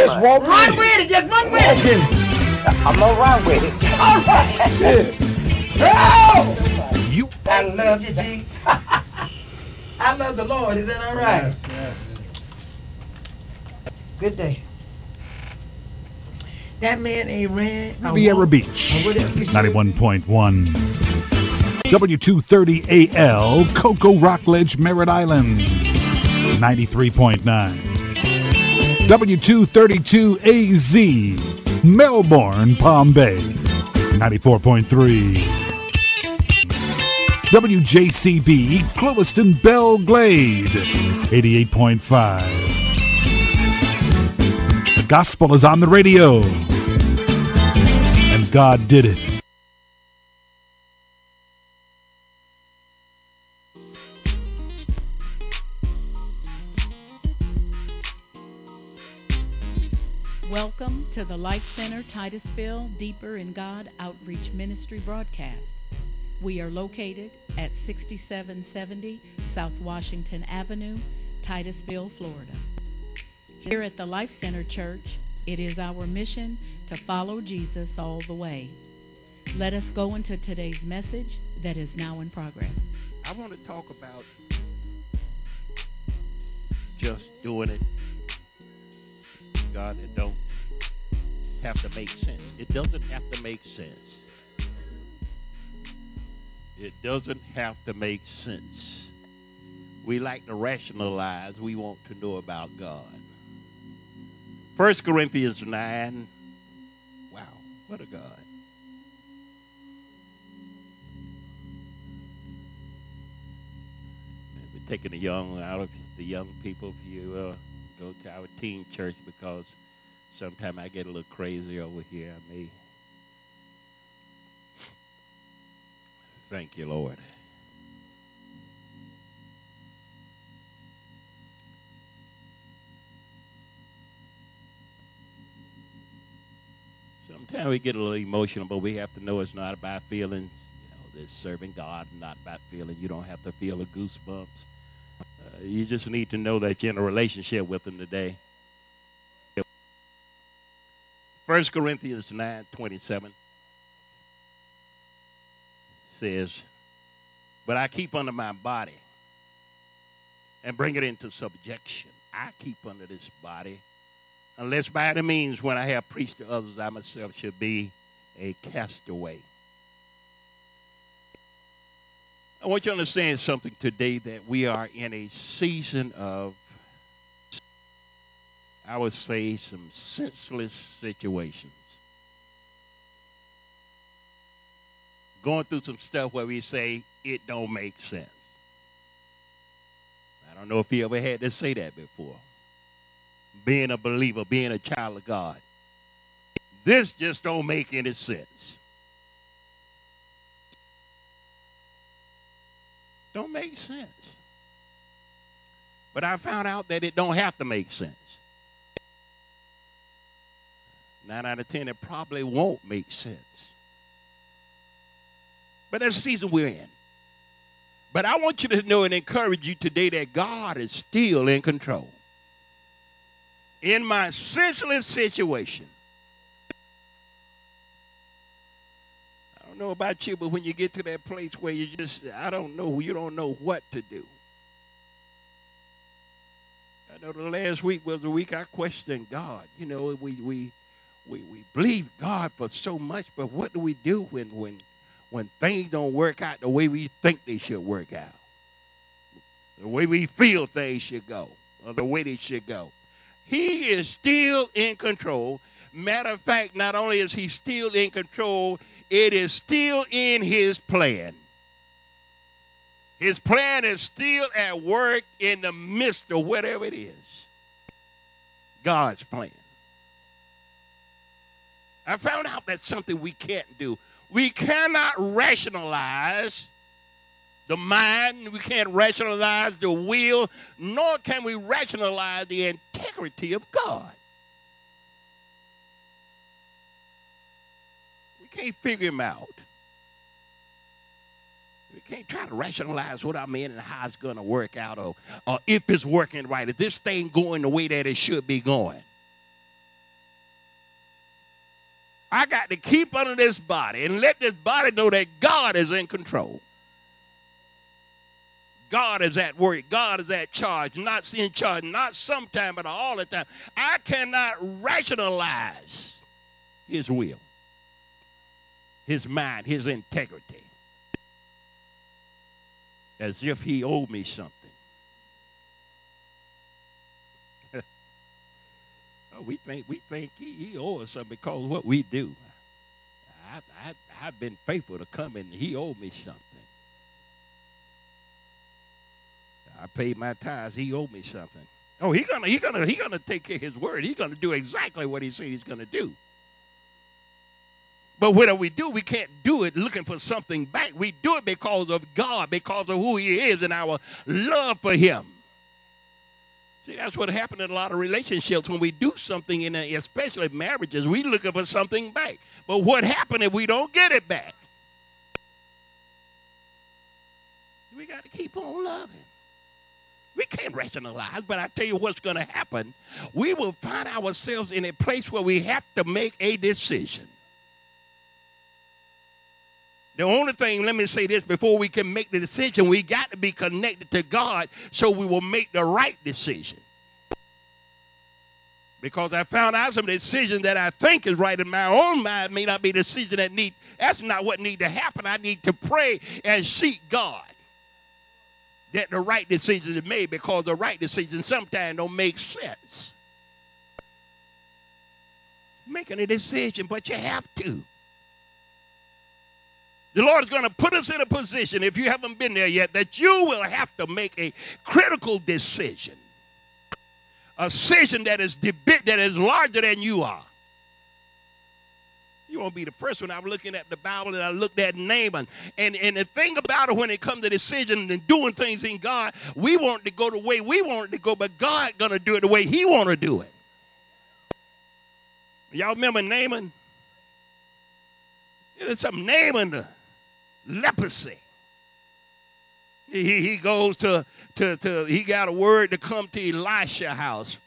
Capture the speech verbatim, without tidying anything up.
Just walk Run in. with it. Just run with Walk it. in. I'm gonna run with it. All right. Yeah. Oh! You. I love you, Jesus. I love the Lord. Is that all right? Yes, yes. Good day. That man ain't ran. a Riviera walk, Beach, or whatever you said. ninety-one point one. W two thirty A L, Cocoa Rockledge, Merritt Island, ninety-three point nine. W two thirty-two A Z, Melbourne, Palm Bay, ninety-four point three. W J C B, Clewiston, Belglade, eighty-eight point five. The gospel is on the radio, and God did it. Welcome to the Life Center Titusville Deeper in God Outreach Ministry broadcast. We are located at sixty-seven seventy South Washington Avenue, Titusville, Florida. Here at the Life Center Church, it is our mission to follow Jesus all the way. Let us go into today's message that is now in progress. I want to talk about just doing it. God, it don't have to make sense. It doesn't have to make sense. It doesn't have to make sense. We like to rationalize. We want to know about God. First Corinthians nine. Wow, what a God. We're taking the young out of the young people. If you uh, go to our teen church, because sometimes I get a little crazy over here. I may. Thank you, Lord. Sometimes we get a little emotional, but we have to know it's not about feelings. You know, this serving God, not about feeling. You don't have to feel the goosebumps. Uh, you just need to know that you're in a relationship with Him today. First Corinthians nine twenty-seven says, but I keep under my body and bring it into subjection. I keep under this body, unless by any means when I have preached to others, I myself should be a castaway. I want you to understand something today, that we are in a season of, I would say, some senseless situations. Going through some stuff where we say, it don't make sense. I don't know if you ever had to say that before. Being a believer, being a child of God. This just don't make any sense. Don't make sense. But I found out that it don't have to make sense. Nine out of ten, it probably won't make sense. But that's the season we're in. But I want you to know and encourage you today that God is still in control. In my senseless situation, I don't know about you, but when you get to that place where you just, I don't know, you don't know what to do. I know the last week was a week I questioned God. You know, we we we we believe God for so much, but what do we do when when when things don't work out the way we think they should work out? The way we feel things should go, or the way they should go. He is still in control. Matter of fact, not only is he still in control, it is still in his plan. His plan is still at work in the midst of whatever it is. God's plan. I found out that's something we can't do. We cannot rationalize the mind. We can't rationalize the will, nor can we rationalize the integrity of God. We can't figure him out. We can't try to rationalize what I'm in and how it's going to work out, or, or if it's working right. Is this thing going the way that it should be going? I got to keep under this body and let this body know that God is in control. God is at work. God is at charge, not in charge, not sometime, but all the time. I cannot rationalize his will, his mind, his integrity, as if he owed me something. oh, we think we think he, he owes us something because of what we do. I, I, I've been faithful to come in, and he owed me something. I paid my tithes. He owed me something. Oh, he's gonna, he gonna, he gonna take care of his word. He's gonna do exactly what he said he's gonna do. But whatever we do, we can't do it looking for something back. We do it because of God, because of who he is and our love for him. See, that's what happened in a lot of relationships. When we do something, in a, especially marriages, we looking for something back. But what happened if we don't get it back? We got to keep on loving. We can't rationalize, but I tell you what's going to happen. We will find ourselves in a place where we have to make a decision. The only thing, let me say this, before we can make the decision, we got to be connected to God so we will make the right decision. Because I found out some decisions that I think is right in my own mind may not be the decision that need, that's not what need to happen. I need to pray and seek God that the right decision is made, because the right decision sometimes don't make sense. Making a decision, but you have to. The Lord is going to put us in a position, if you haven't been there yet, that you will have to make a critical decision. A decision that is, debi- that is larger than you are. You won't be the first one. I was looking at the Bible and I looked at Naaman. And, and the thing about it, when it comes to decision and doing things in God, we want it to go the way we want it to go, but God going to do it the way he want to do it. Y'all remember Naaman? There's some Naaman, uh, leprosy. He, he goes to, to, to, he got a word to come to Elisha's house.